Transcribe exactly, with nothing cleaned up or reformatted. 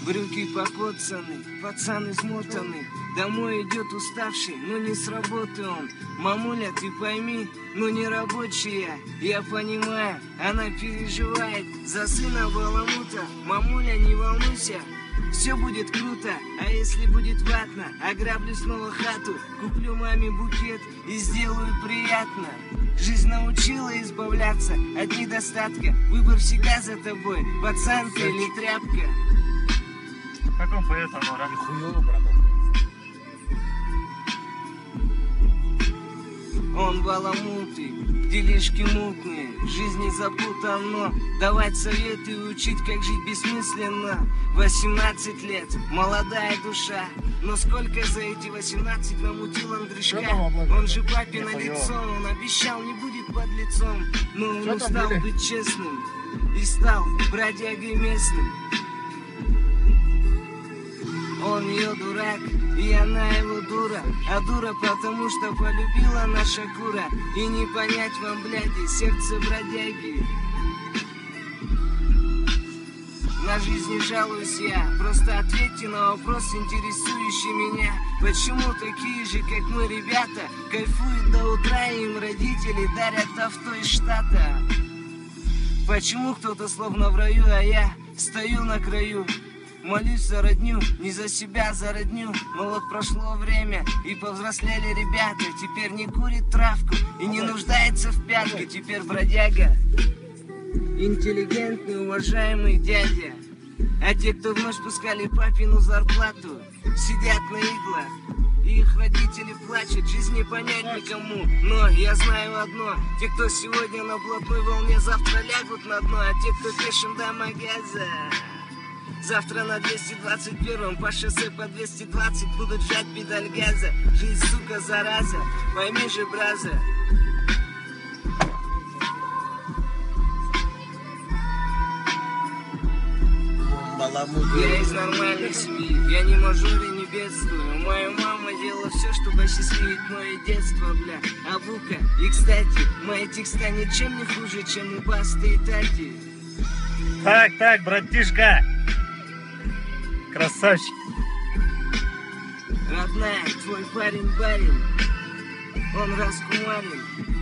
брюки покоцаны, пацан измотанный, домой идет уставший, но не с работы он. Мамуля, ты пойми, ну не рабочая, я понимаю, она переживает за сына баламута. Мамуля, не волнуйся, все будет круто, а если будет ватно, ограблю снова хату, куплю маме букет и сделаю приятно. Жизнь научила избавляться от недостатка, выбор всегда за тобой, пацан ты или тряпка. Как он поет, Амора? Хуёво, братан. Он баламутый, делишки мутные, в жизни запутано. Давать советы и учить, как жить бессмысленно. восемнадцать лет, молодая душа, но сколько за эти восемнадцать намутил Андрюшка. Он же папе на лицо, он обещал, не будет под лицом. Но он Что устал там, быть честным и стал бродягой местным. Он ее дурак, и она его дура. А дура потому, что полюбила наша кура. И не понять вам, бляди, сердце бродяги. На жизнь не жалуюсь я, просто ответьте на вопрос, интересующий меня. Почему такие же, как мы, ребята, кайфуют до утра, и им родители дарят авто из штата? Почему кто-то словно в раю, а я стою на краю? Молюсь за родню, не за себя, за родню. Но вот прошло время, и повзрослели ребята. Теперь не курит травку и не нуждается в пятке. Теперь бродяга, интеллигентный, уважаемый дядя. А те, кто вновь спускали папину зарплату, сидят на иглах, и их родители плачут. Жизнь не понять никому, но я знаю одно: те, кто сегодня на блатной волне, завтра лягут на дно. А те, кто пешим до магаза, завтра на двести двадцать первом по шоссе по двести двадцать будут жать педаль газа. Жизнь, сука, зараза, пойми же, браза. Я из нормальной семьи, я не мажор и не бедствую. Моя мама делала все, чтобы осчастливить мое детство, бля. А бука, и кстати, мои текста ничем не хуже, чем у Басты и Тати. Так, так, братишка. Красавчик. Родная, твой парень барин, он раскумарен.